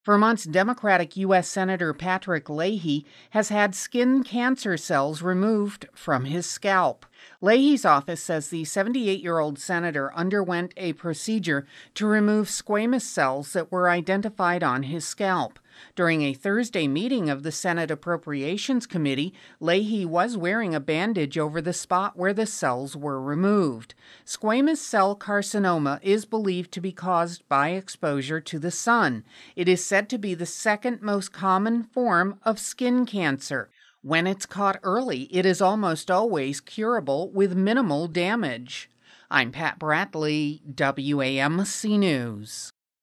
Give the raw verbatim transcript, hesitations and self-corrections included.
Vermont's Democratic U S Senator Patrick Leahy has had skin cancer cells removed from his scalp. Leahy's office says the seventy-eight-year-old senator underwent a procedure to remove squamous cells that were identified on his scalp. During a Thursday meeting of the Senate Appropriations Committee, Leahy was wearing a bandage over the spot where the cells were removed. Squamous cell carcinoma is believed to be caused by exposure to the sun. It is said to be the second most common form of skin cancer. When it's caught early, it is almost always curable with minimal damage. I'm Pat Bradley, W A M C News.